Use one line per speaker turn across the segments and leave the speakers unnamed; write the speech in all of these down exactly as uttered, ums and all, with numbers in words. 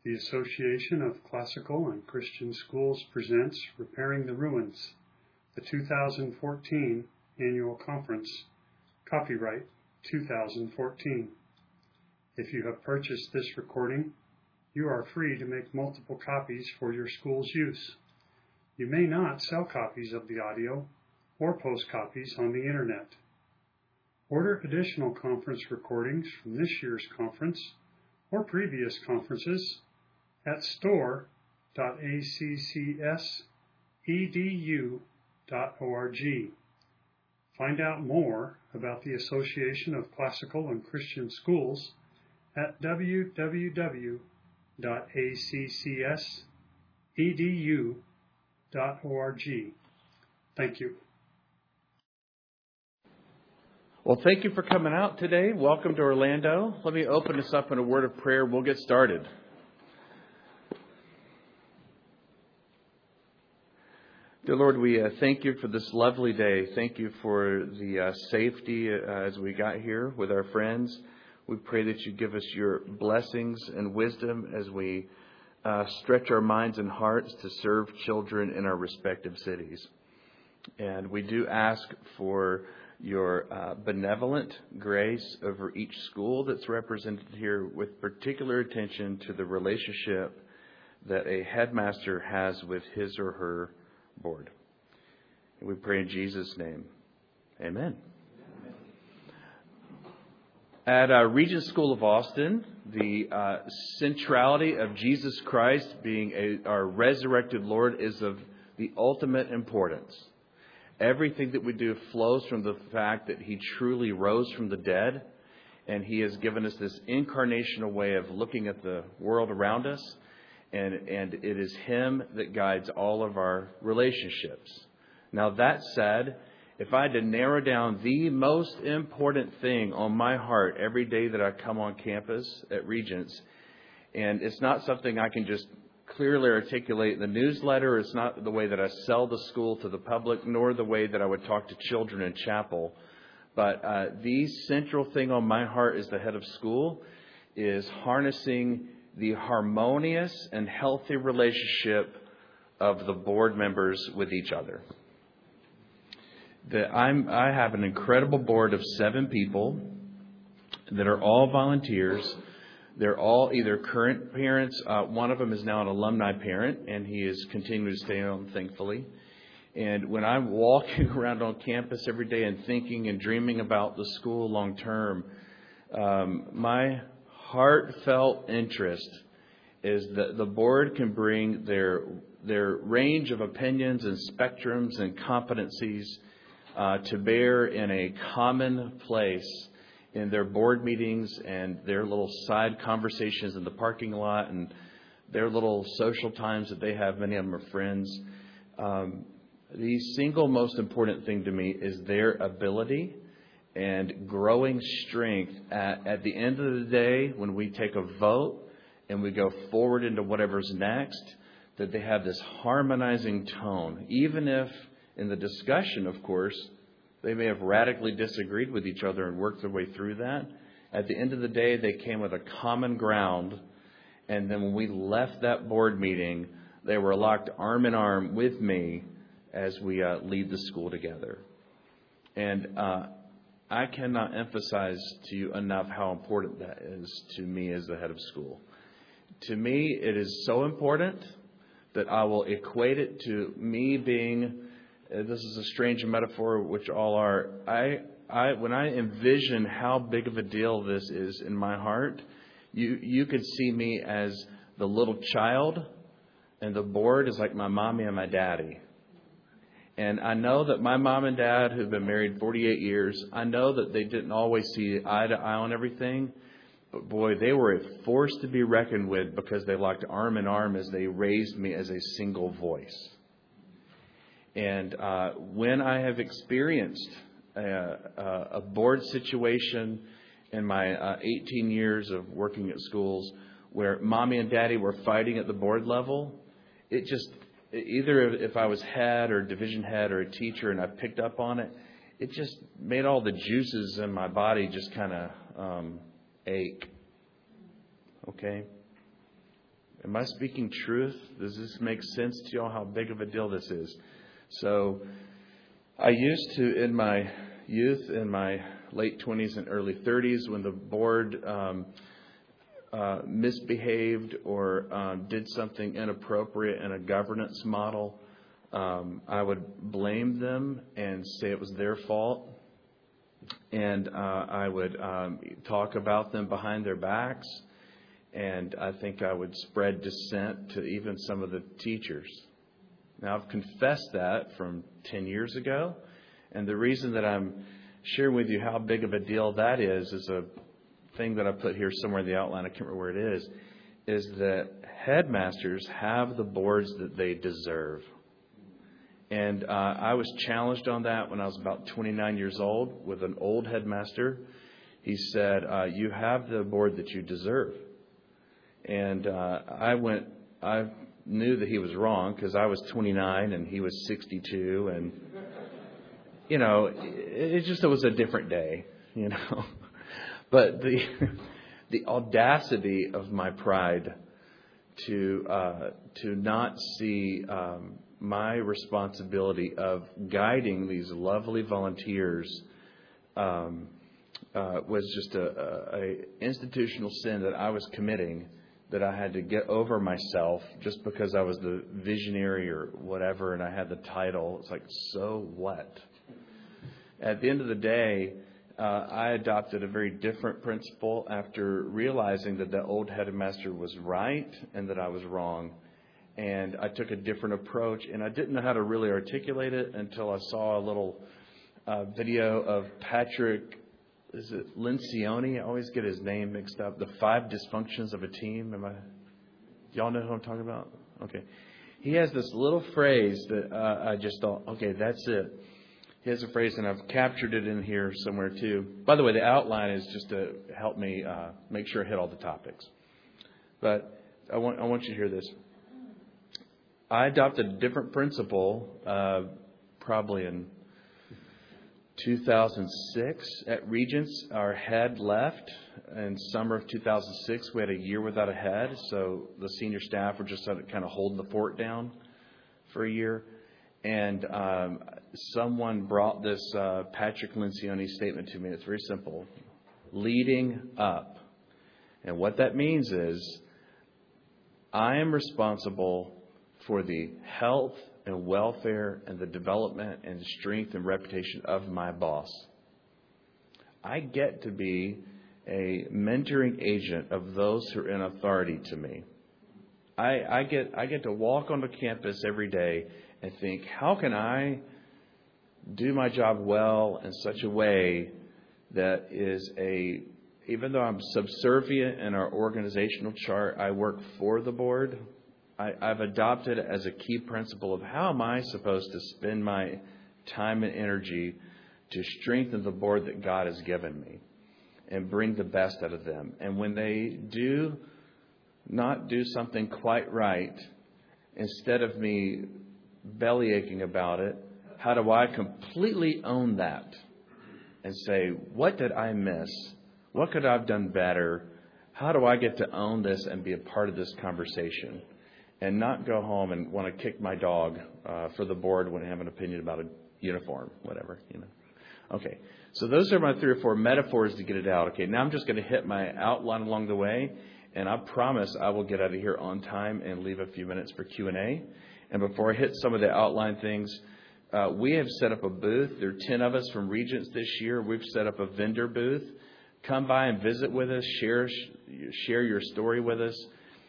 The Association of Classical and Christian Schools presents Repairing the Ruins, the two thousand fourteen Annual Conference, copyright two thousand fourteen. If you have purchased this recording, you are free to make multiple copies for your school's use. You may not sell copies of the audio or post copies on the internet. Order additional conference recordings from this year's conference or previous conferences at store dot a c c s e d u dot org. Find out more about the Association of Classical and Christian Schools at w w w dot a c c s e d u dot org. Thank you.
Well, thank you for coming out today. Welcome to Orlando. Let me open this up in a word of prayer. We'll get started. Dear Lord, we uh, thank you for this lovely day. Thank you for the uh, safety uh, as we got here with our friends. We pray that you give us your blessings and wisdom as we uh, stretch our minds and hearts to serve children in our respective cities. And we do ask for your uh, benevolent grace over each school that's represented here, with particular attention to the relationship that a headmaster has with his or her board. And we pray in Jesus' name. Amen. Amen. At uh, Regent School of Austin, the uh, centrality of Jesus Christ being a, our resurrected Lord is of the ultimate importance. Everything that we do flows from the fact that he truly rose from the dead, and he has given us this incarnational way of looking at the world around us. And, and it is him that guides all of our relationships. Now, that said, if I had to narrow down the most important thing on my heart every day that I come on campus at Regents, and it's not something I can just clearly articulate in the newsletter, it's not the way that I sell the school to the public, nor the way that I would talk to children in chapel, but uh, the central thing on my heart as the head of school is harnessing the harmonious and healthy relationship of the board members with each other. The, I'm, I have an incredible board of seven people that are all volunteers. They're all either current parents. Uh, one of them is now an alumni parent, and he is continuing to stay on, thankfully. And when I'm walking around on campus every day and thinking and dreaming about the school long term, um, my heartfelt interest is that the board can bring their their range of opinions and spectrums and competencies uh, to bear in a common place in their board meetings and their little side conversations in the parking lot and their little social times that they have. Many of them are friends. Um, the single most important thing to me is their ability and growing strength at, at the end of the day when we take a vote and we go forward into whatever's next, that they have this harmonizing tone. Even if in the discussion, of course, they may have radically disagreed with each other and worked their way through that. At the end of the day, they came with a common ground. And then when we left that board meeting, they were locked arm in arm with me as we uh, lead the school together. And uh, I cannot emphasize to you enough how important that is to me as the head of school. To me, it is so important that I will equate it to me being, uh, this is a strange metaphor, which all are, I, I, when I envision how big of a deal this is in my heart, you, you could see me as the little child, and the board is like my mommy and my daddy. And I know that my mom and dad, who've been married forty-eight years, I know that they didn't always see eye to eye on everything. But boy, they were a force to be reckoned with because they locked arm in arm as they raised me as a single voice. And uh, when I have experienced a, a board situation in my uh, eighteen years of working at schools where mommy and daddy were fighting at the board level, it just... Either if I was head or division head or a teacher and I picked up on it, it just made all the juices in my body just kind of um, ache. Okay? Am I speaking truth? Does this make sense to y'all how big of a deal this is? So I used to, in my youth, in my late twenties and early thirties, when the board um, uh, misbehaved or um, did something inappropriate in a governance model, um, I would blame them and say it was their fault. And uh, I would um, talk about them behind their backs. And I think I would spread dissent to even some of the teachers. Now, I've confessed that from ten years ago. And the reason that I'm sharing with you how big of a deal that is, is a thing that I put here somewhere in the outline. I can't remember where it is, is that headmasters have the boards that they deserve. And uh, I was challenged on that when I was about twenty-nine years old with an old headmaster. He said, uh, you have the board that you deserve. And uh, I went, I knew that he was wrong because I was twenty-nine and he was sixty-two. And, you know, it, it just it was a different day, you know. But the the audacity of my pride to uh, to not see um, my responsibility of guiding these lovely volunteers um, uh, was just a, a, a institutional sin that I was committing, that I had to get over myself just because I was the visionary or whatever and I had the title. It's like, so what? At the end of the day, uh, I adopted a very different principle after realizing that the old headmaster was right and that I was wrong. And I took a different approach, and I didn't know how to really articulate it until I saw a little uh, video of Patrick, is it Lencioni? I always get his name mixed up. The Five Dysfunctions of a Team. Am I? Y'all know who I'm talking about? Okay. He has this little phrase that uh, I just thought, okay, that's it. He has a phrase, and I've captured it in here somewhere too. By the way, the outline is just to help me uh, make sure I hit all the topics. But I want I want you to hear this. I adopted a different principle uh, probably in two thousand six at Regents. Our head left in summer of two thousand six. We had a year without a head, so the senior staff were just kind of holding the fort down for a year. And um, someone brought this uh, Patrick Lencioni statement to me. It's very simple. Leading up. And what that means is I am responsible for the health and welfare and the development and strength and reputation of my boss. I get to be a mentoring agent of those who are in authority to me. I, I get I get to walk onto campus every day and think, how can I do my job well in such a way that is a, even though I'm subservient in our organizational chart, I work for the board. I, I've adopted it as a key principle of how am I supposed to spend my time and energy to strengthen the board that God has given me and bring the best out of them. And when they do not do something quite right, instead of me belly aching about it, how do I completely own that and say, what did I miss? What could I have done better? How do I get to own this and be a part of this conversation? And not go home and want to kick my dog uh, for the board when I have an opinion about a uniform, whatever, you know. Okay, so those are my three or four metaphors to get it out. Okay, now I'm just going to hit my outline along the way, and I promise I will get out of here on time and leave a few minutes for Q and A. And before I hit some of the outline things, uh, we have set up a booth. There are ten of us from Regents this year. We've set up a vendor booth. Come by and visit with us. Share share your story with us.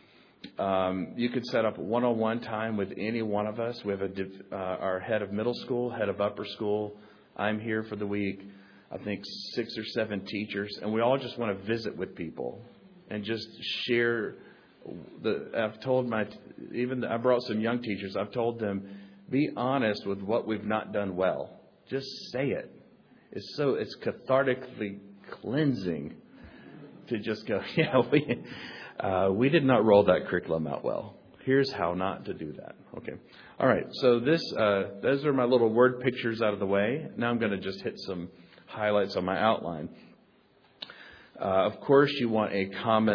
Um, you could set up one-on-one time with any one of us. We have a, uh, our head of middle school, head of upper school. I'm here for the week. I think six or seven teachers, and we all just want to visit with people and just share. The I've told my even I brought some young teachers. I've told them, be honest with what we've not done well. Just say it. It's so it's cathartically cleansing to just go, yeah, we. Uh, we did not roll that curriculum out well. Here's how not to do that. Okay. All right. So this, uh, those are my little word pictures out of the way. Now I'm going to just hit some highlights on my outline. Uh, of course, you want a common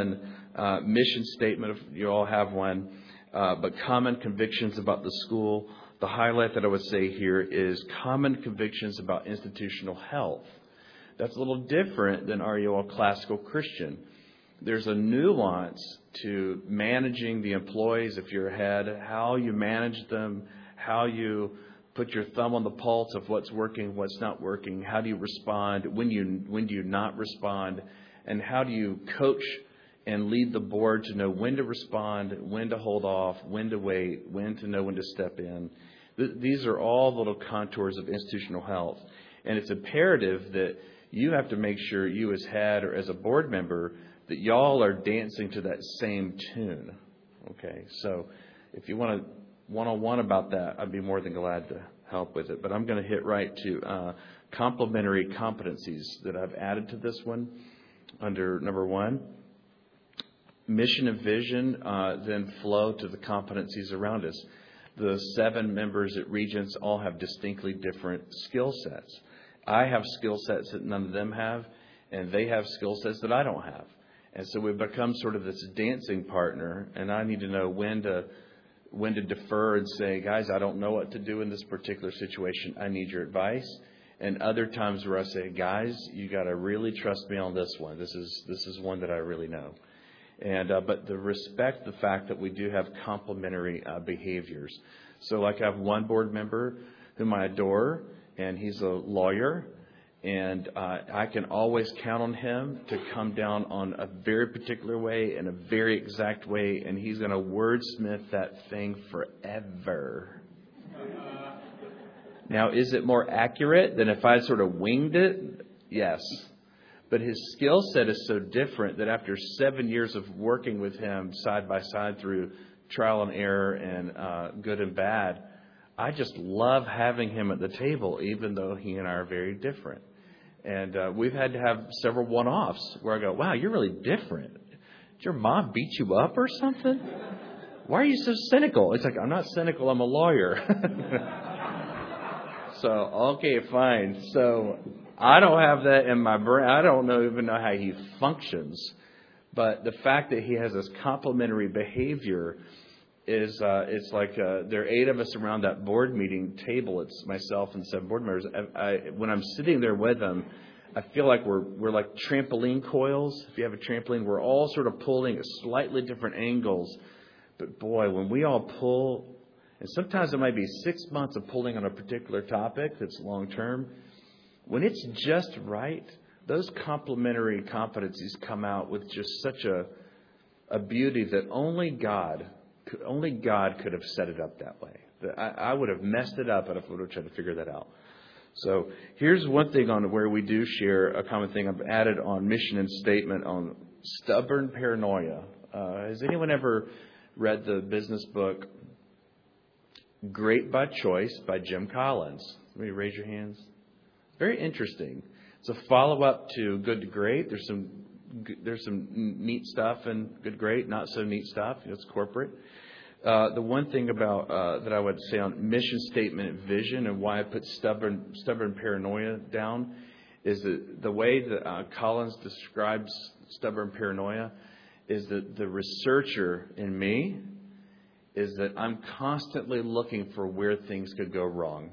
Uh, mission statement, if you all have one, uh, but common convictions about the school. The highlight that I would say here is common convictions about institutional health. That's a little different than are you all classical Christian. There's a nuance to managing the employees if you're a head, how you manage them, how you put your thumb on the pulse of what's working, what's not working, how do you respond, when you when do you not respond, and how do you coach and lead the board to know when to respond, when to hold off, when to wait, when to know when to step in. Th- these are all little contours of institutional health. And it's imperative that you have to make sure you as head or as a board member that y'all are dancing to that same tune. Okay, so if you want to one-on-one about that, I'd be more than glad to help with it. But I'm going to hit right to uh, complementary competencies that I've added to this one under number one. Mission and vision uh, then flow to the competencies around us. The seven members at Regents all have distinctly different skill sets. I have skill sets that none of them have, and they have skill sets that I don't have. And so we've become sort of this dancing partner, and I need to know when to when to defer and say, guys, I don't know what to do in this particular situation. I need your advice. And other times where I say, guys, you got to really trust me on this one. This is this is one that I really know. And uh, but the respect the fact that we do have complementary uh, behaviors. So like I have one board member whom I adore, and he's a lawyer, and uh, I can always count on him to come down on a very particular way, in a very exact way, and he's going to wordsmith that thing forever. Now, is it more accurate than if I sort of winged it? Yes. But his skill set is so different that after seven years of working with him side by side through trial and error and uh, good and bad, I just love having him at the table, even though he and I are very different. And uh, we've had to have several one-offs where I go, wow, you're really different. Did your mom beat you up or something? Why are you so cynical? It's like, I'm not cynical, I'm a lawyer. So, okay, fine. So I don't have that in my brain. I don't know, even know how he functions. But the fact that he has this complementary behavior is, uh, it's like uh, there are eight of us around that board meeting table. It's myself and seven board members. I, I, when I'm sitting there with them, I feel like we're we're like trampoline coils. If you have a trampoline, we're all sort of pulling at slightly different angles. But boy, when we all pull, and sometimes it might be six months of pulling on a particular topic that's long term. When it's just right, those complementary competencies come out with just such a a beauty that only God, only God could have set it up that way. I, I would have messed it up if I would have tried to figure that out. So here's one thing on where we do share a common thing. I've added on mission and statement on stubborn paranoia. Uh, has anyone ever read the business book Great by Choice by Jim Collins? Let me raise your hands. Very interesting. It's a follow-up to Good to Great. There's some there's some neat stuff in Good to Great, not so neat stuff. It's corporate. Uh, the one thing about uh, that I would say on mission statement and vision, and why I put stubborn stubborn paranoia down, is that the way that uh, Collins describes stubborn paranoia is that the researcher in me is that I'm constantly looking for where things could go wrong.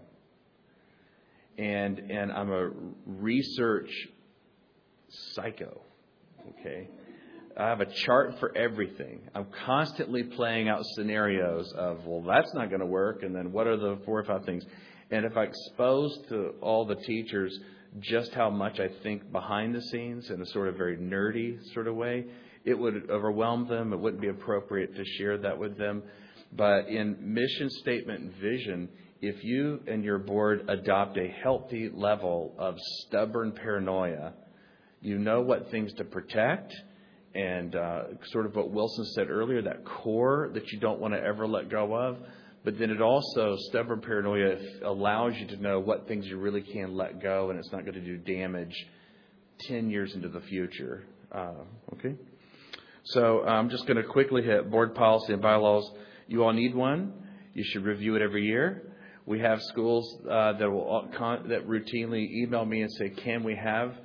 And and I'm a research psycho, okay? I have a chart for everything. I'm constantly playing out scenarios of, well, that's not going to work, and then what are the four or five things? And if I expose to all the teachers just how much I think behind the scenes in a sort of very nerdy sort of way, it would overwhelm them. It wouldn't be appropriate to share that with them. But in mission statement and vision, if you and your board adopt a healthy level of stubborn paranoia, you know what things to protect, and uh, sort of what Wilson said earlier, that core that you don't want to ever let go of. But then it also, stubborn paranoia allows you to know what things you really can let go, and it's not going to do damage ten years into the future. Uh, okay? So I'm just going to quickly hit board policy and bylaws. You all need one. You should review it every year. We have schools uh, that will that routinely email me and say, can we have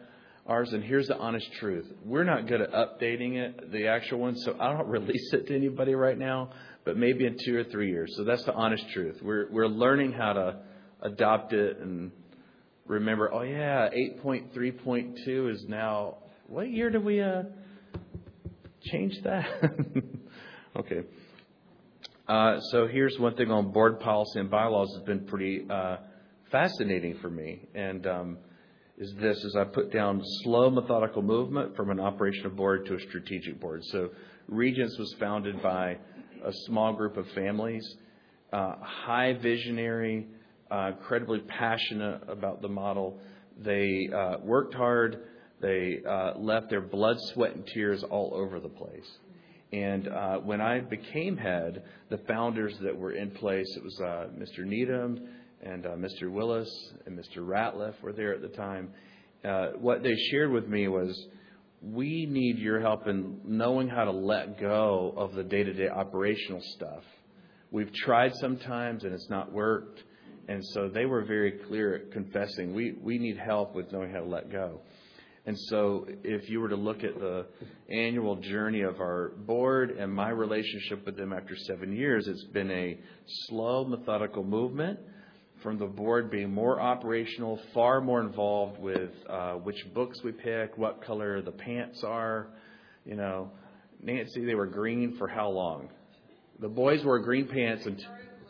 ours, and here's the honest truth. We're not good at updating it, the actual one, so I don't release it to anybody right now, but maybe in two or three years. So that's the honest truth. We're we're learning how to adopt it and remember, oh yeah, eight point three point two is now, what year did we uh, change that? Okay. Uh, so here's one thing on board policy and bylaws has been pretty uh, fascinating for me. And um, is this, is I put down slow methodical movement from an operational board to a strategic board. So Regents was founded by a small group of families, uh, high visionary, uh, incredibly passionate about the model. They uh, worked hard. They uh, left their blood, sweat, and tears all over the place. And uh, when I became head, the founders that were in place, it was uh, Mister Needham and uh, Mister Willis and Mister Ratliff were there at the time. Uh, what they shared with me was, we need your help in knowing how to let go of the day-to-day operational stuff. We've tried sometimes and it's not worked. And so they were very clear at confessing, we, we need help with knowing how to let go. And so if you were to look at the annual journey of our board and my relationship with them after seven years, it's been a slow, methodical movement from the board being more operational, far more involved with uh, which books we pick, what color the pants are. You know, Nancy, they were green for how long? The boys wore green pants and t-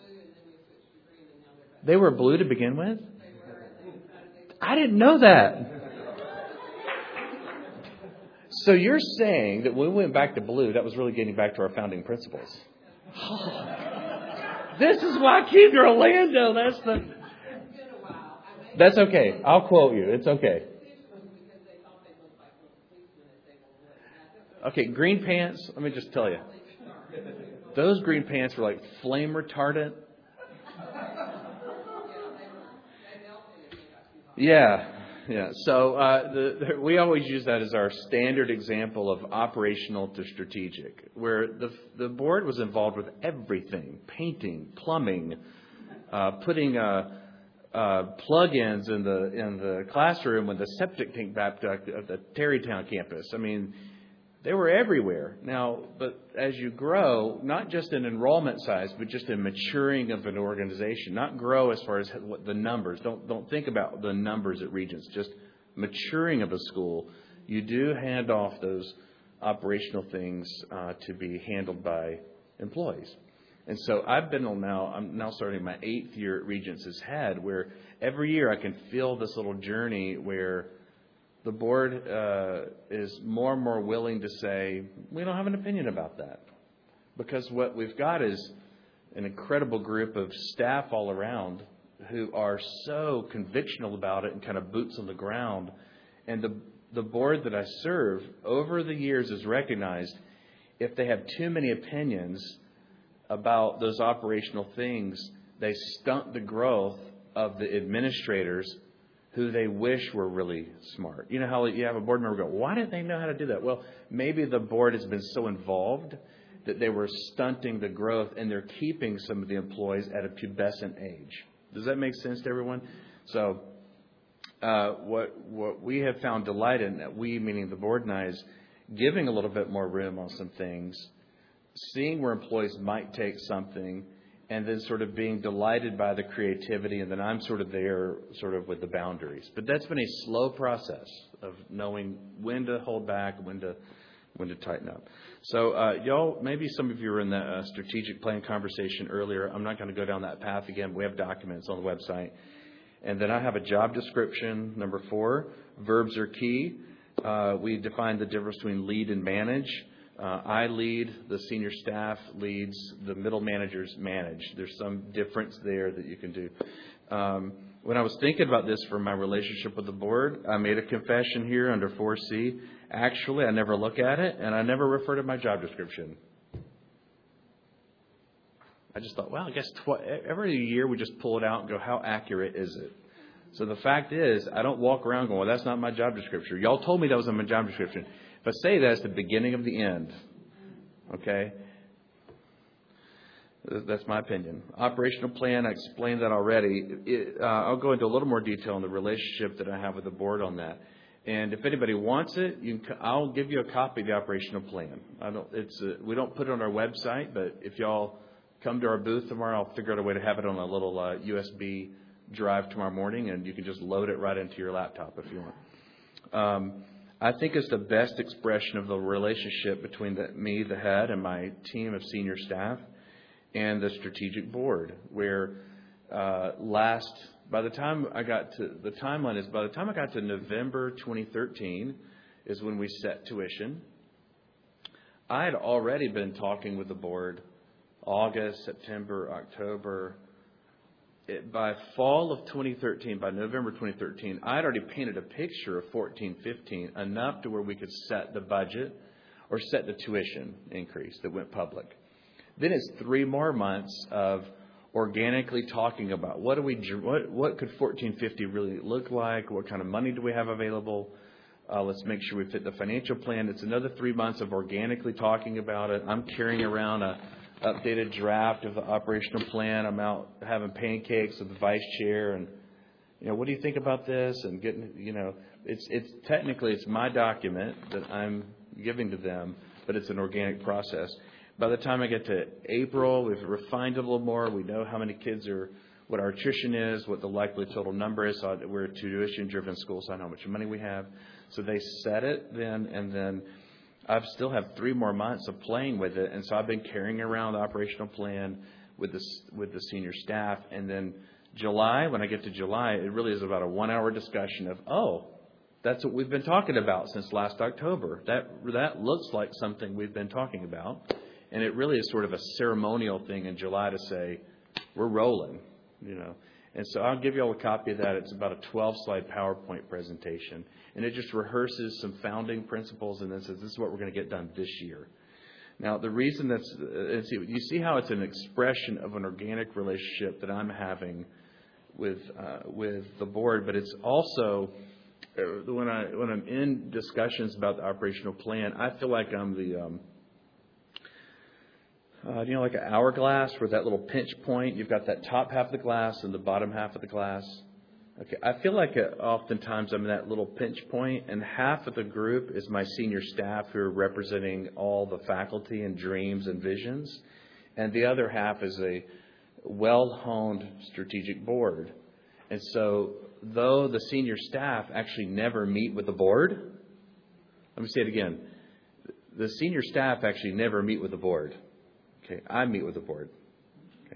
they were blue to begin with? I didn't know that. So you're saying that when we went back to blue, that was really getting back to our founding principles. Oh, this is Waukegan, Orlando. That's the. That's okay. I'll quote you. It's okay. Okay, green pants. Let me just tell you. Those green pants were like flame retardant. Yeah. Yeah, so uh, the, the, we always use that as our standard example of operational to strategic, where the the board was involved with everything: painting, plumbing, uh, putting uh, uh, plug-ins in the in the classroom when the septic tank backed up at the Terrytown campus. I mean, they were everywhere. Now, but as you grow, not just in enrollment size, but just in maturing of an organization, not grow as far as what the numbers. Don't don't think about the numbers at Regents, just maturing of a school. You do hand off those operational things uh, to be handled by employees. And so I've been on now, I'm now starting my eighth year at Regents as head, where every year I can feel this little journey where the board uh, is more and more willing to say, we don't have an opinion about that. Because what we've got is an incredible group of staff all around who are so convictional about it and kind of boots on the ground. And the the board that I serve over the years has recognized if they have too many opinions about those operational things, they stunt the growth of the administrators who they wish were really smart. You know how you have a board member go, why didn't they know how to do that? Well, maybe the board has been so involved that they were stunting the growth and they're keeping some of the employees at a pubescent age. Does that make sense to everyone? So uh, what what we have found delight in, that we, meaning the board and I, is giving a little bit more room on some things, seeing where employees might take something, and then sort of being delighted by the creativity, and then I'm sort of there sort of with the boundaries. But that's been a slow process of knowing when to hold back, when to when to tighten up. So uh, y'all, maybe some of you were in the uh, strategic plan conversation earlier. I'm not going to go down that path again. We have documents on the website. And then I have a job description, number four. Verbs are key. Uh, we define the difference between lead and manage. Uh, I lead, the senior staff leads, the middle managers manage. There's some difference there that you can do. Um, when I was thinking about this for my relationship with the board, I made a confession here under four C. Actually, I never look at it, and I never refer to my job description. I just thought, well, I guess tw- every year we just pull it out and go, how accurate is it? So the fact is, I don't walk around going, well, that's not my job description. Y'all told me that was in my job description. If I say that, it's the beginning of the end. Okay? That's my opinion. Operational plan, I explained that already. It, uh, I'll go into a little more detail on the relationship that I have with the board on that. And if anybody wants it, you can, I'll give you a copy of the operational plan. I don't, it's a, we don't put it on our website, but if y'all come to our booth tomorrow, I'll figure out a way to have it on a little uh, U S B drive tomorrow morning, and you can just load it right into your laptop if you want. Um, I think it's the best expression of the relationship between the, me, the head, and my team of senior staff and the strategic board, where uh, last... By the time I got to, the timeline is by the time I got to November twenty thirteen is when we set tuition. I had already been talking with the board August, September, October. It, by fall of twenty thirteen, by November twenty thirteen, I had already painted a picture of fourteen fifteen enough to where we could set the budget or set the tuition increase that went public. Then it's three more months of organically talking about what do we what what could fourteen fifty really look like? What kind of money do we have available? Uh, let's make sure we fit the financial plan. It's another three months of organically talking about it. I'm carrying around a updated draft of the operational plan. I'm out having pancakes with the vice chair, and you know, what do you think about this? And getting, you know, it's it's technically it's my document that I'm giving to them, but it's an organic process. By the time I get to April, we've refined it a little more. We know how many kids are, what our attrition is, what the likely total number is. So we're a tuition-driven school, so I know how much money we have. So they set it then, and then I still have three more months of playing with it. And so I've been carrying around the operational plan with the, with the senior staff. And then July, when I get to July, it really is about a one-hour discussion of, oh, that's what we've been talking about since last October. That that looks like something we've been talking about. And it really is sort of a ceremonial thing in July to say, we're rolling, you know. And so I'll give you all a copy of that. It's about a twelve-slide PowerPoint presentation. And it just rehearses some founding principles and then says, this is what we're going to get done this year. Now, the reason that's, uh, you see how it's an expression of an organic relationship that I'm having with uh, with the board, but it's also, uh, when, I, when I'm in discussions about the operational plan, I feel like I'm the... Um, Uh, you know, like an hourglass where that little pinch point, you've got that top half of the glass and the bottom half of the glass. Okay, I feel like uh, oftentimes I'm in that little pinch point, and half of the group is my senior staff who are representing all the faculty and dreams and visions, and the other half is a well-honed strategic board. And so though the senior staff actually never meet with the board, let me say it again, the senior staff actually never meet with the board. Okay, I meet with the board. Okay,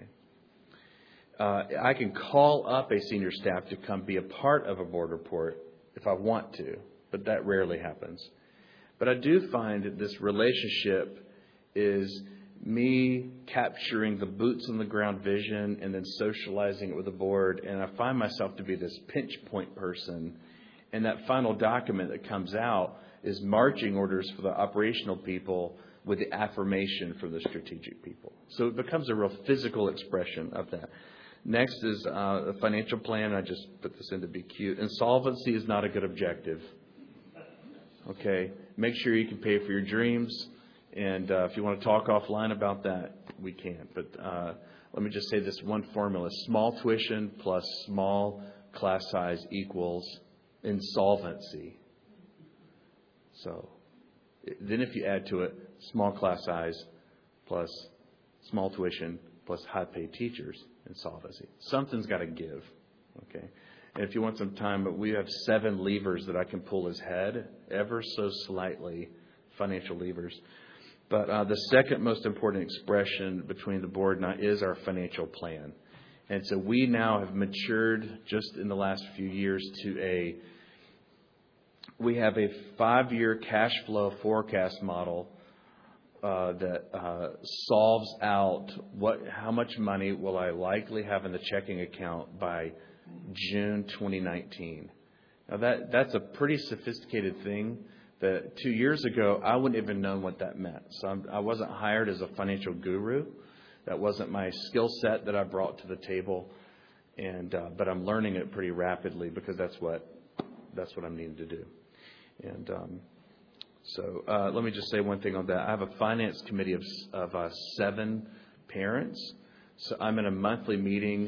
uh, I can call up a senior staff to come be a part of a board report if I want to, but that rarely happens. But I do find that this relationship is me capturing the boots on the ground vision and then socializing it with the board, and I find myself to be this pinch point person. And that final document that comes out is marching orders for the operational people with the affirmation for the strategic people. So it becomes a real physical expression of that. Next is uh, a financial plan. I just put this in to be cute. Insolvency is not a good objective. Okay, make sure you can pay for your dreams. And uh, if you want to talk offline about that, we can. But uh, let me just say this one formula. Small tuition plus small class size equals insolvency. So then if you add to it small class size plus small tuition plus high-paid teachers, insolvency. Something's got to give, okay? And if you want some time, but we have seven levers that I can pull his head, ever so slightly, financial levers. But uh, the second most important expression between the board and I is our financial plan. And so we now have matured just in the last few years to a, we have a five-year cash flow forecast model uh, that uh, solves out what, how much money will I likely have in the checking account by June twenty nineteen. Now that that's a pretty sophisticated thing that two years ago I wouldn't even know what that meant. So I'm, I wasn't hired as a financial guru. That wasn't my skill set that I brought to the table, and uh, but I'm learning it pretty rapidly because that's what that's what I'm needing to do. And um, so uh, let me just say one thing on that. I have a finance committee of of uh, seven parents. So I'm in a monthly meeting,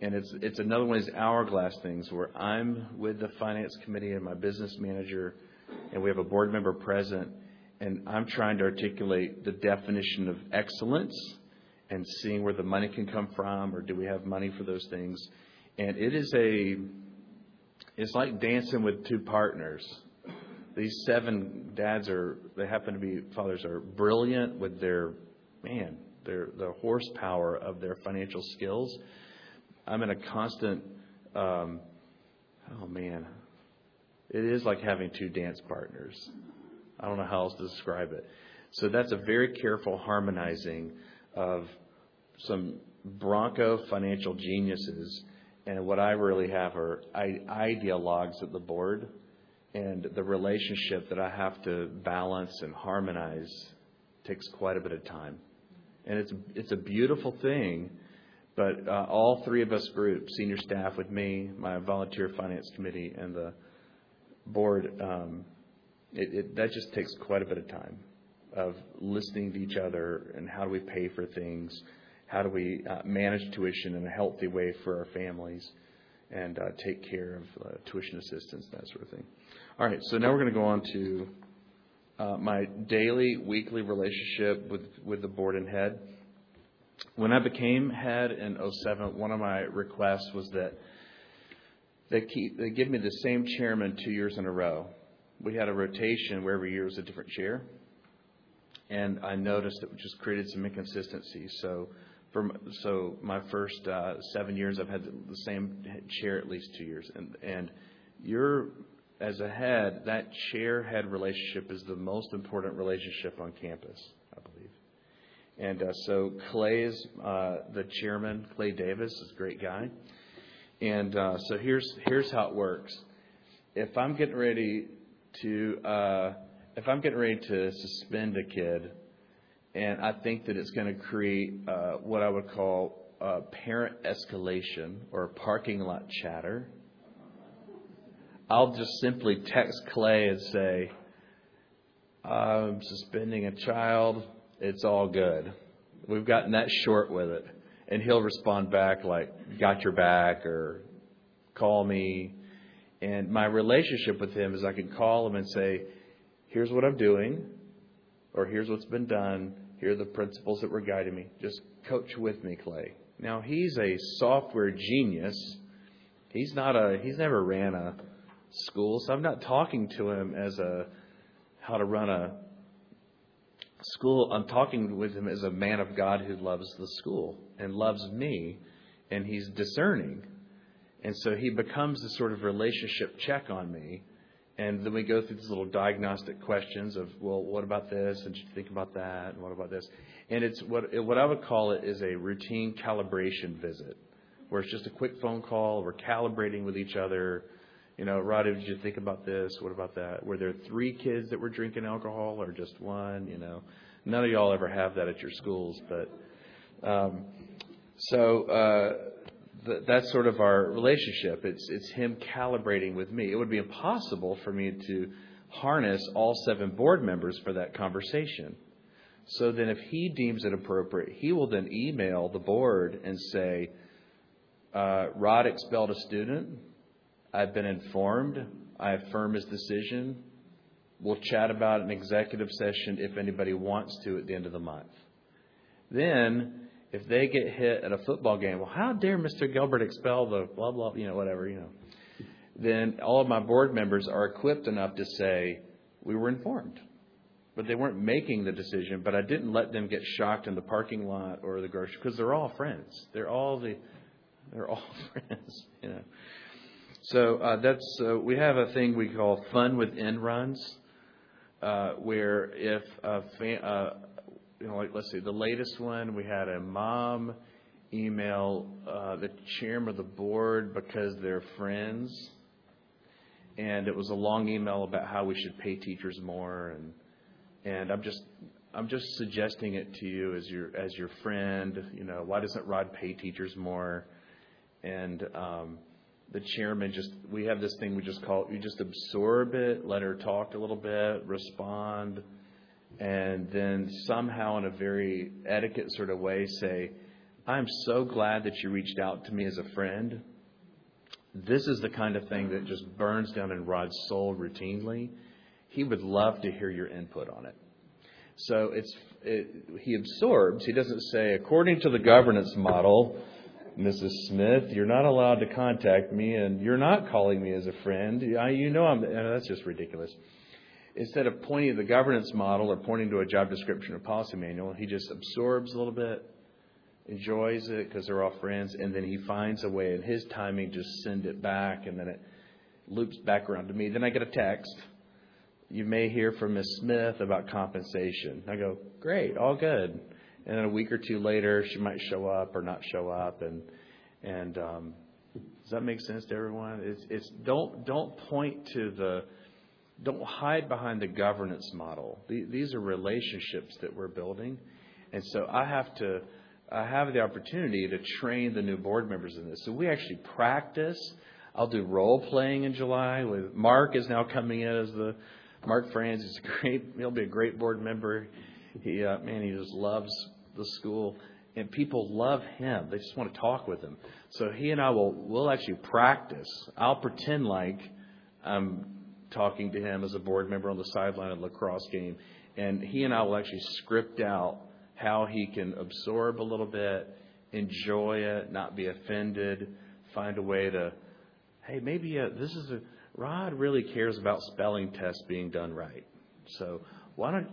And it's it's another one of these hourglass things where I'm with the finance committee and my business manager, and we have a board member present, and I'm trying to articulate the definition of excellence and seeing where the money can come from, or do we have money for those things. And it is a, it's like dancing with two partners. These seven dads are, they happen to be, fathers are brilliant with their, man, their, the horsepower of their financial skills. I'm in a constant, um, oh man, it is like having two dance partners. I don't know how else to describe it. So that's a very careful harmonizing of some Bronco financial geniuses, and what I really have are ideologues at the board, and the relationship that I have to balance and harmonize takes quite a bit of time. And it's it's a beautiful thing, but uh, all three of us groups, senior staff with me, my volunteer finance committee, and the board, um, it, it, that just takes quite a bit of time of listening to each other and how do we pay for things, how do we uh, manage tuition in a healthy way for our families, and uh, take care of uh, tuition assistance, that sort of thing. All right, so now we're going to go on to uh, my daily, weekly relationship with, with the board and head. When I became head in oh seven, one of my requests was that they keep they give me the same chairman two years in a row. We had a rotation where every year was a different chair, and I noticed it just created some inconsistency. So, for so my first uh, seven years, I've had the same chair at least two years, and and you're as a head, that chair-head relationship is the most important relationship on campus, I believe. And uh, so Clay is uh, the chairman. Clay Davis is a great guy. And uh, so here's here's how it works. If I'm getting ready to uh, if I'm getting ready to suspend a kid, and I think that it's going to create uh, what I would call uh, parent escalation or parking lot chatter, I'll just simply text Clay and say, I'm suspending a child. It's all good. We've gotten that short with it. And he'll respond back like, got your back, or call me. And my relationship with him is I can call him and say, here's what I'm doing, or here's what's been done. Here are the principles that were guiding me. Just coach with me, Clay. Now, he's a software genius. He's not a, he's never ran a school, so I'm not talking to him as a, how to run a school. I'm talking with him as a man of God who loves the school and loves me, and he's discerning. And so he becomes this sort of relationship check on me. And then we go through these little diagnostic questions of, well, what about this? And you think about that? And what about this? And it's what what I would call it is a routine calibration visit, where it's just a quick phone call. We're calibrating with each other. You know, Rod, did you think about this? What about that? Were there three kids that were drinking alcohol or just one? You know, none of y'all ever have that at your schools. But um, so uh, th- that's sort of our relationship. It's it's him calibrating with me. It would be impossible for me to harness all seven board members for that conversation. So then if he deems it appropriate, he will then email the board and say, uh, Rod expelled a student. I've been informed. I affirm his decision. We'll chat about an executive session if anybody wants to at the end of the month. Then, if they get hit at a football game, well, how dare Mister Gilbert expel the blah, blah, you know, whatever, you know. Then all of my board members are equipped enough to say, we were informed. But they weren't making the decision, but I didn't let them get shocked in the parking lot or the grocery, because they're all friends. They're all the, they're all friends, you know. So uh, that's uh, we have a thing we call fun with end runs, uh, where if a fa- uh, you know, like let's see, the latest one we had a mom email uh, the chairman of the board because they're friends, and it was a long email about how we should pay teachers more, and and I'm just I'm just suggesting it to you as your as your friend. You know, why doesn't Rod pay teachers more? And um, the chairman just, we have this thing we just call, you just absorb it, let her talk a little bit, respond, and then somehow in a very etiquette sort of way say, I'm so glad that you reached out to me as a friend. This is the kind of thing that just burns down in Rod's soul routinely. He would love to hear your input on it. So it's it, he absorbs. He doesn't say, according to the governance model, Missus Smith, you're not allowed to contact me, and you're not calling me as a friend. I, you know I'm. That's just ridiculous. Instead of pointing to the governance model or pointing to a job description or policy manual, he just absorbs a little bit, enjoys it because they're all friends, and then he finds a way in his timing to send it back, and then it loops back around to me. Then I get a text. You may hear from Miz Smith about compensation. I go, great, all good. And then a week or two later, she might show up or not show up, and and um, does that make sense to everyone? It's it's don't don't point to the don't hide behind the governance model. These are relationships that we're building, and so I have to. I have the opportunity to train the new board members in this. So we actually practice. I'll do role playing in July. With Mark is now coming in as the Mark Franz is great. He'll be a great board member. He uh, man, he just loves the school, and people love him. They just want to talk with him. So he and I will will actually practice. I'll pretend like I'm talking to him as a board member on the sideline of a lacrosse game, and he and I will actually script out how he can absorb a little bit, enjoy it, not be offended, find a way to, hey, maybe uh, this is a, Rod really cares about spelling tests being done right. So why don't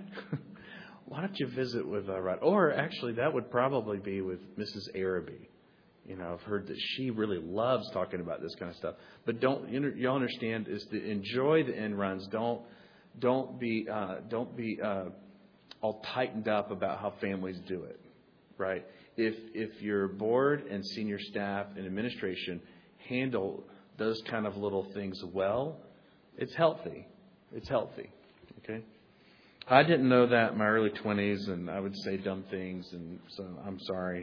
why don't you visit with uh, Rod? Or actually, that would probably be with Missus Araby. You know, I've heard that she really loves talking about this kind of stuff. But don't you, know, you understand is to enjoy the end runs. Don't don't be uh, don't be uh, all tightened up about how families do it, right? If if your board and senior staff and administration handle those kind of little things well, it's healthy. It's healthy, okay? I didn't know that in my early twenties, and I would say dumb things, and so I'm sorry.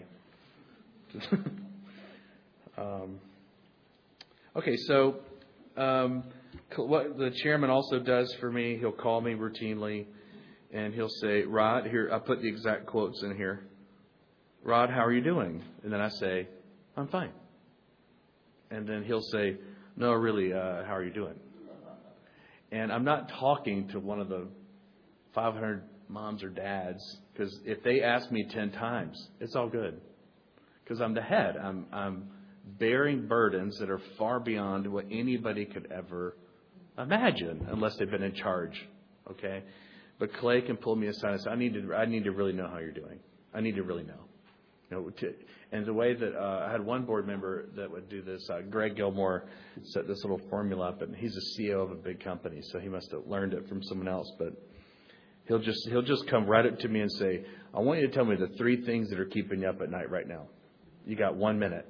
um, okay, so um, what the chairman also does for me, he'll call me routinely. And he'll say, Rod, here, I put the exact quotes in here. Rod, how are you doing? And then I say, I'm fine. And then he'll say, no, really, uh, how are you doing? And I'm not talking to one of the five hundred moms or dads, because if they ask me ten times, it's all good. Because I'm the head. I'm, I'm bearing burdens that are far beyond what anybody could ever imagine, unless they've been in charge. Okay? But Clay can pull me aside and say, I need to, I need to really know how you're doing. I need to really know. You know, to, and the way that uh, I had one board member that would do this, uh, Greg Gilmore, set this little formula up, and he's a C E O of a big company, so he must have learned it from someone else. But he'll just he'll just come right up to me and say, I want you to tell me the three things that are keeping you up at night right now. You got one minute.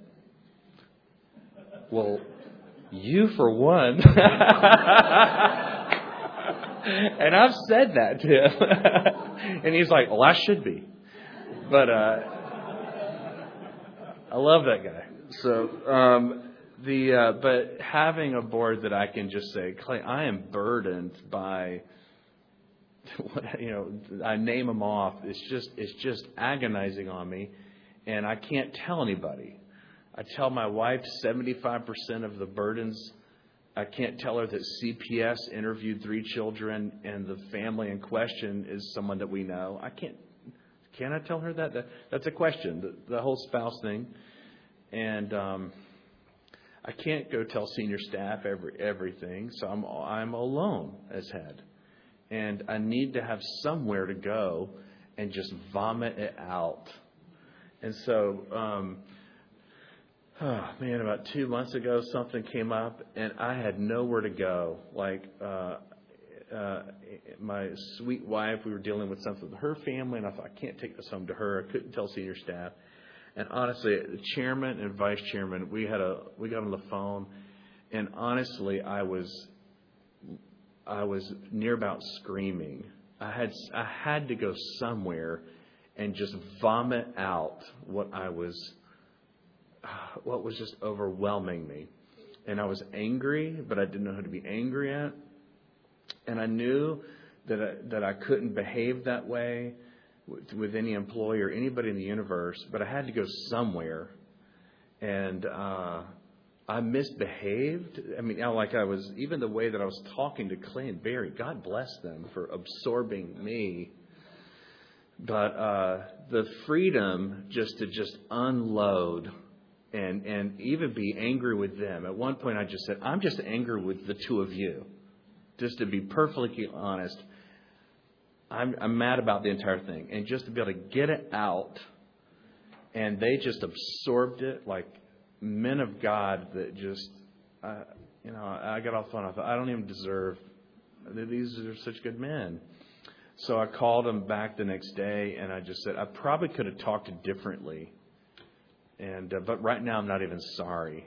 Well, you for one. And I've said that to him. And he's like, well, I should be. But uh, I love that guy. So um, the uh, but having a board that I can just say, Clay, I am burdened by what, you know, I name them off. It's just it's just agonizing on me. And I can't tell anybody. I tell my wife seventy-five percent of the burdens. I can't tell her that C P S interviewed three children and the family in question is someone that we know. I can't. Can I tell her that? that that's a question, the, the whole spouse thing. And um, I can't go tell senior staff every everything, so I'm I'm alone as head. And I need to have somewhere to go and just vomit it out. And so... Um, Oh, man, about two months ago, something came up, and I had nowhere to go. Like, uh, uh, my sweet wife, we were dealing with something with her family, and I thought, I can't take this home to her. I couldn't tell senior staff. And honestly, the chairman and vice chairman, we had a we got on the phone, and honestly, I was I was near about screaming. I had I had to go somewhere and just vomit out what I was. What was just overwhelming me. And I was angry, but I didn't know who to be angry at. And I knew that I, that I couldn't behave that way with, with any employee or anybody in the universe, but I had to go somewhere. And uh, I misbehaved. I mean, you know, like I was, even the way that I was talking to Clay and Barry, God bless them for absorbing me. But uh, the freedom just to just unload and, and even be angry with them. At one point I just said, I'm just angry with the two of you. Just to be perfectly honest, I'm, I'm mad about the entire thing. And just to be able to get it out, and they just absorbed it like men of God that just, uh, you know, I got off the phone. I thought, I don't even deserve, these are such good men. So I called them back the next day, and I just said, I probably could have talked differently. And uh, but right now I'm not even sorry.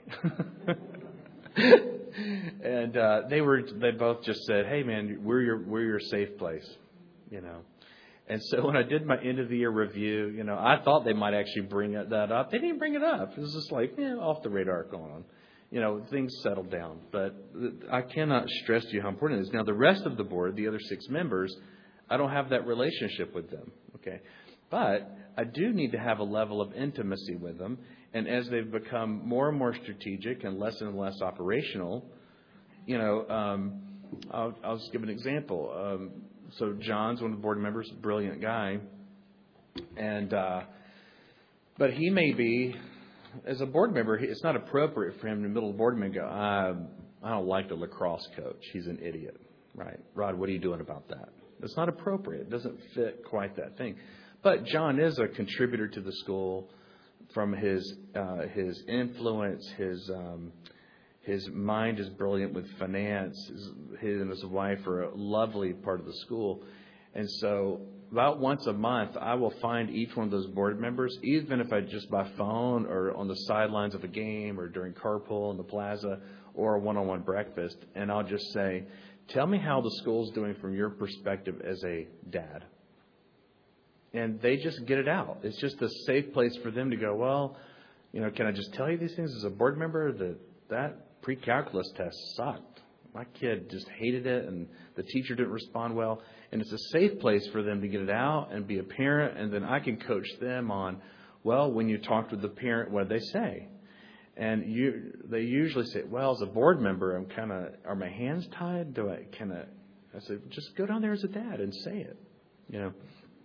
And uh, they were they both just said, hey man, we're your we're your safe place, you know. And so when I did my end of the year review, you know, I thought they might actually bring that up. They didn't bring it up. It was just like, eh, off the radar going on. You know, things settled down. But I cannot stress to you how important it is. Now the rest of the board, the other six members, I don't have that relationship with them. Okay. But I do need to have a level of intimacy with them. And as they've become more and more strategic and less and less operational, you know, um, I'll, I'll just give an example. Um, so John's one of the board members, brilliant guy. And, uh, but he may be, as a board member, it's not appropriate for him in the middle of the board meeting to go, I, I don't like the lacrosse coach. He's an idiot. Right. Rod, what are you doing about that? It's not appropriate. It doesn't fit quite that thing. But John is a contributor to the school from his uh, his influence. His um, his mind is brilliant with finance. His, his and his wife are a lovely part of the school. And so about once a month, I will find each one of those board members, even if I just by phone or on the sidelines of a game or during carpool in the plaza or a one-on-one breakfast. And I'll just say, tell me how the school's doing from your perspective as a dad. And they just get it out. It's just a safe place for them to go, well, you know, can I just tell you these things as a board member that that pre-calculus test sucked. My kid just hated it and the teacher didn't respond well. And it's a safe place for them to get it out and be a parent. And then I can coach them on, well, when you talked with the parent, what did they say? And you, they usually say, well, as a board member, I'm kind of, are my hands tied? Do I, can I, I said, just go down there as a dad and say it, you know.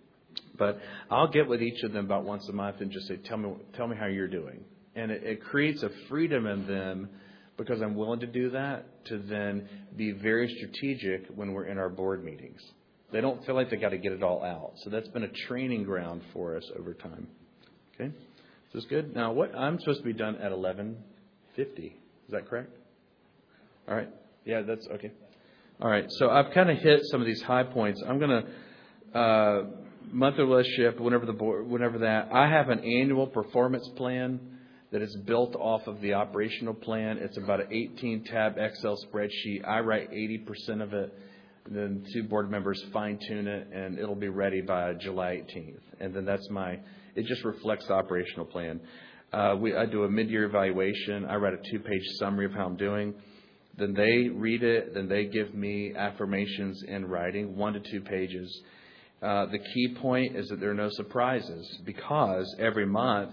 But I'll get with each of them about once a month and just say, tell me, tell me how you're doing. And it, it creates a freedom in them because I'm willing to do that to then be very strategic when we're in our board meetings. They don't feel like they got to get it all out. So that's been a training ground for us over time. Okay. Is this good? Now, what I'm supposed to be done at eleven fifty. Is that correct? All right. Yeah, that's okay. All right. So I've kind of hit some of these high points. I'm going to uh, monthly relationship, whenever the board, whenever that. I have an annual performance plan that is built off of the operational plan. It's about an eighteen tab Excel spreadsheet. I write eighty percent of it. Then two board members fine tune it, and it'll be ready by July eighteenth. And then that's my. It just reflects the operational plan. Uh, we, I do a mid-year evaluation. I write a two-page summary of how I'm doing. Then they read it. Then they give me affirmations in writing, one to two pages. Uh, the key point is that there are no surprises because every month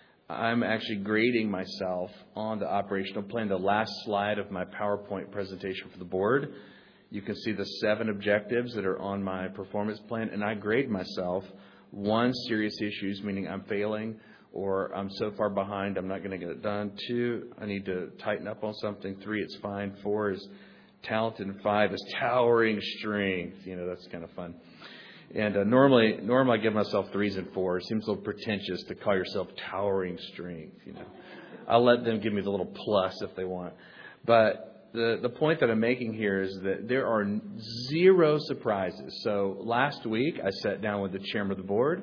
I'm actually grading myself on the operational plan. The last slide of my PowerPoint presentation for the board, you can see the seven objectives that are on my performance plan, and I grade myself. One, serious issues, meaning I'm failing or I'm so far behind I'm not going to get it done. Two, I need to tighten up on something. Three, it's fine. Four is talented. And five is towering strength. You know, that's kind of fun. And uh, normally, normally I give myself threes and fours. It seems a little pretentious to call yourself towering strength. You know, I'll let them give me the little plus if they want. But the the point that I'm making here is that there are zero surprises. So last week I sat down with the chairman of the board,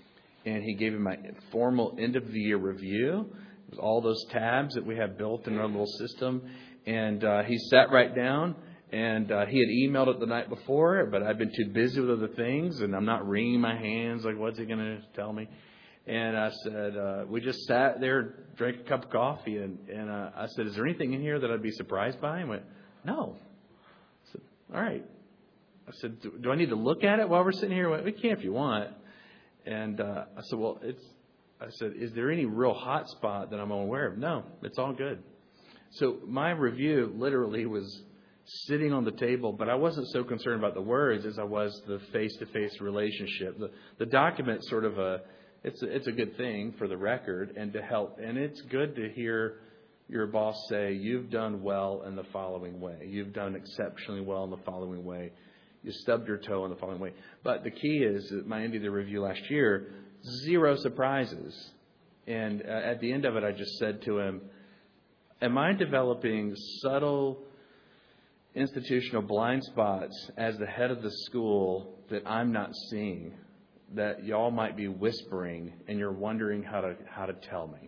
and he gave me my formal end of the year review with all those tabs that we have built in our little system. And uh, he sat right down. And uh, he had emailed it the night before, but I've been too busy with other things, and I'm not wringing my hands like, what's he going to tell me? And I said, uh, we just sat there, drank a cup of coffee, and, and uh, I said, is there anything in here that I'd be surprised by? And he went, no. I said, all right. I said, do, do I need to look at it while we're sitting here? He went, we can if you want. And uh, I said, well, it's, I said, is there any real hot spot that I'm unaware of? No, it's all good. So my review literally was sitting on the table, but I wasn't so concerned about the words as I was the face-to-face relationship. The, the document's sort of a, it's a, it's a good thing for the record and to help. And it's good to hear your boss say, you've done well in the following way. You've done exceptionally well in the following way. You stubbed your toe in the following way. But the key is, at my end of the review last year, zero surprises. And uh, at the end of it, I just said to him, am I developing subtle institutional blind spots as the head of the school that I'm not seeing, that y'all might be whispering and you're wondering how to how to tell me?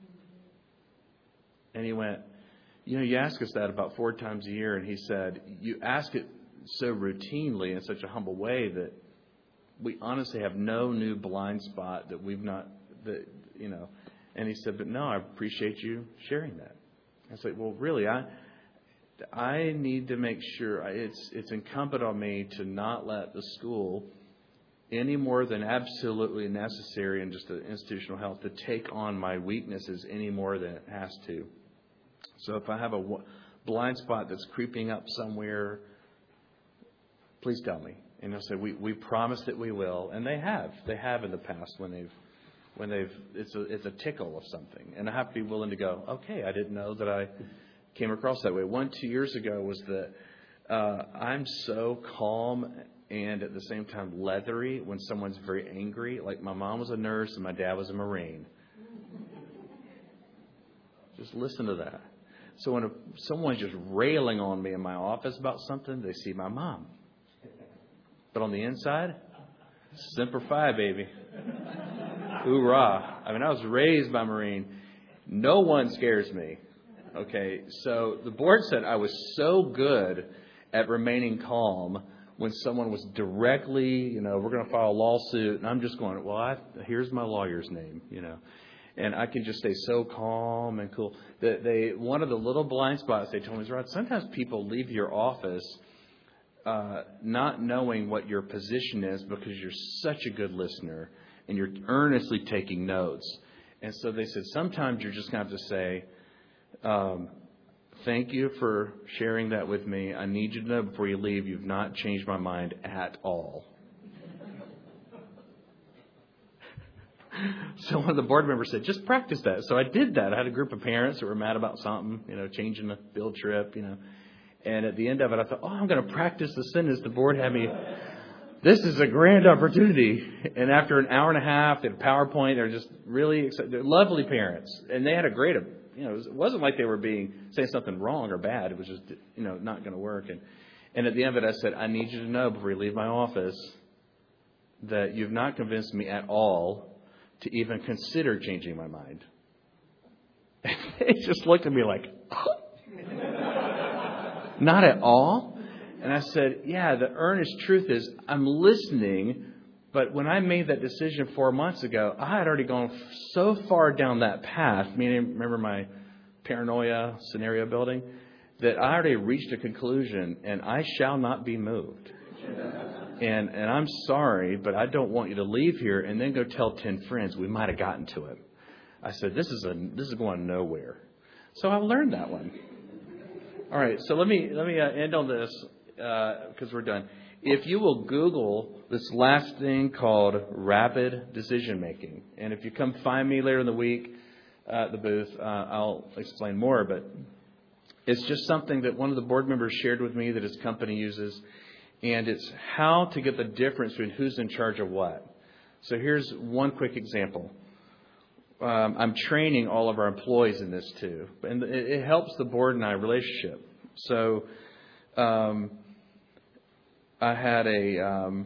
And he went, you know, you ask us that about four times a year. And he said, you ask it so routinely in such a humble way that we honestly have no new blind spot that we've not, that you know. And he said, but no, I appreciate you sharing that. I said, well, really, I I need to make sure it's it's incumbent on me to not let the school, any more than absolutely necessary in just the institutional health, to take on my weaknesses any more than it has to. So if I have a blind spot that's creeping up somewhere, please tell me. And they'll say, we, we promise that we will. And they have. They have in the past when they've, when they've, it's a, it's a tickle of something. And I have to be willing to go, okay, I didn't know that I came across that way. One, two years ago was that uh, I'm so calm and at the same time leathery when someone's very angry. Like my mom was a nurse and my dad was a Marine. Just listen to that. So when a, someone's just railing on me in my office about something, they see my mom. But on the inside, Semper Fi, baby. Hoorah. I mean, I was raised by Marine. No one scares me. Okay, so the board said I was so good at remaining calm when someone was directly, you know, we're going to file a lawsuit. And I'm just going, well, I, here's my lawyer's name, you know. And I can just stay so calm and cool. That they, one of the little blind spots they told me is, Rod, sometimes people leave your office uh, not knowing what your position is because you're such a good listener and you're earnestly taking notes. And so they said, sometimes you're just going to have to say, um, thank you for sharing that with me. I need you to know before you leave, you've not changed my mind at all. So one of the board members said, just practice that. So I did that. I had a group of parents that were mad about something, you know, changing the field trip, you know. And at the end of it, I thought, oh, I'm going to practice the sentence the board had me. This is a grand opportunity. And after an hour and a half, they had PowerPoint. They're just really excited. They're lovely parents. And they had a great, you know, it wasn't like they were being saying something wrong or bad. It was just, you know, not going to work. And, and at the end of it, I said, I need you to know before you leave my office that you've not convinced me at all to even consider changing my mind. They just looked at me like, oh. Not at all? And I said, yeah, the earnest truth is I'm listening, but when I made that decision four months ago, I had already gone so far down that path, meaning, remember my paranoia scenario building, that I already reached a conclusion, and I shall not be moved. And and I'm sorry, but I don't want you to leave here and then go tell ten friends we might have gotten to it. I said, this is a this is going nowhere. So I learned that one. All right, so let me let me uh, end on this because uh, we're done. If you will Google this last thing called rapid decision making, and if you come find me later in the week uh, at the booth, uh, I'll explain more. But it's just something that one of the board members shared with me that his company uses. And it's how to get the difference between who's in charge of what. So here's one quick example. Um, I'm training all of our employees in this too. And it, it helps the board and I relationship. So um, I had a, um,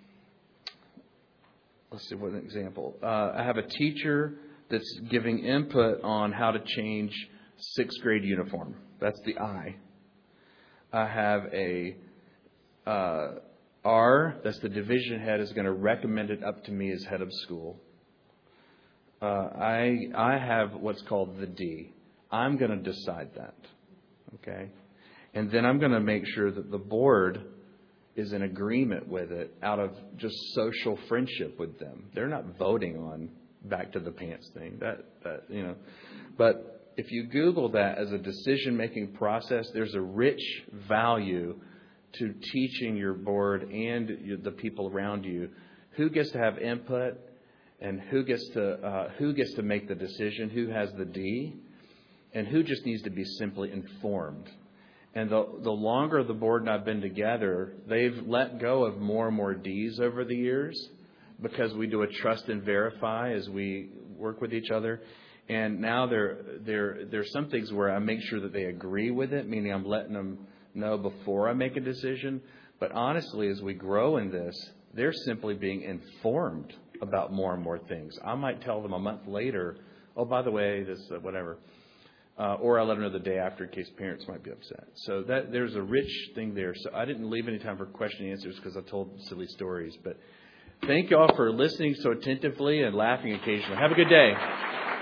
let's see, what an example. Uh, I have a teacher that's giving input on how to change sixth grade uniform. That's the I. I have a Uh, R, that's the division head, is going to recommend it up to me as head of school. Uh, I I have what's called the D. I'm going to decide that. Okay? And then I'm going to make sure that the board is in agreement with it out of just social friendship with them. They're not voting on back to the pants thing. That, that you know, but if you Google that as a decision-making process, there's a rich value to teaching your board and the people around you who gets to have input and who gets to uh, who gets to make the decision, who has the D, and who just needs to be simply informed. And the the longer the board and I've been together, they've let go of more and more D's over the years because we do a trust and verify as we work with each other. And now there there there's some things where I make sure that they agree with it, meaning I'm letting them know before I make a decision. But honestly, as we grow in this, they're simply being informed about more and more things. I might tell them a month later, oh, by the way, this uh, whatever. Uh, or I let them know the day after in case parents might be upset. So that there's a rich thing there. So I didn't leave any time for question and answers because I told silly stories. But thank you all for listening so attentively and laughing occasionally. Have a good day.